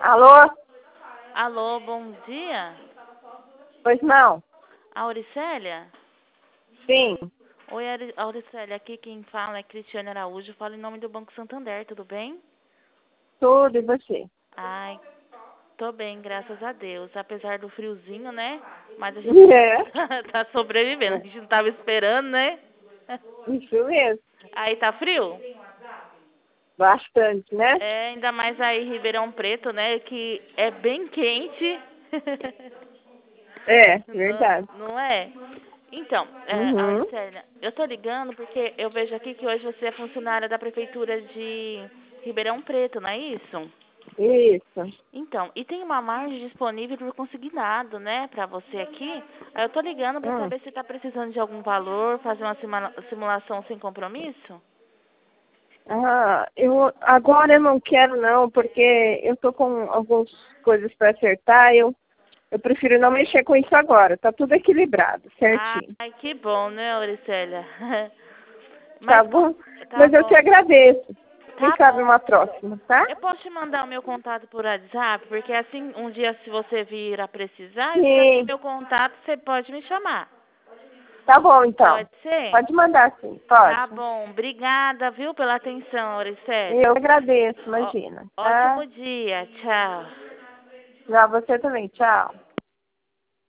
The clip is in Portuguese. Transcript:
Alô? Alô, bom dia. Pois não? Auricélia? Sim, Oi, Auricélia. Aqui quem fala é Cristiane Araújo. Falo em nome do Banco Santander, tudo bem? tudo e você? Ai, tô bem, graças a Deus. Apesar do friozinho, né? Mas a gente É, tá sobrevivendo. A gente não tava esperando, né? isso mesmo. Aí tá frio? Bastante, né? É, ainda mais aí em Ribeirão Preto, né? Que é bem quente. É, verdade. Não é? Então, Uhum, Auricélia, eu tô ligando porque eu vejo aqui que hoje você é funcionária da Prefeitura de Ribeirão Preto, não é isso? isso. Então, e tem uma margem disponível por consignado, né, pra você aqui. Aí eu tô ligando pra Hum. saber se tá precisando de algum valor, fazer uma simulação sem compromisso? Agora eu não quero não, porque eu tô com algumas coisas para acertar, eu prefiro não mexer com isso agora. Tá tudo equilibrado, certinho. Ai, que bom, né, Auricélia? Tá Mas, bom? tá Mas eu te bom, agradeço. Quem tá sabe bom. uma próxima, tá? Eu posso te mandar o meu contato por WhatsApp, porque assim, um dia se você vir a precisar, você já tem Sim, meu contato, você pode me chamar. tá bom então. Pode ser? Pode mandar sim, Tá pode. bom. Obrigada, viu, pela atenção, Auricélia. Eu agradeço, Ó- imagina, tá? ótimo dia. Tchau. Pra você também, tchau.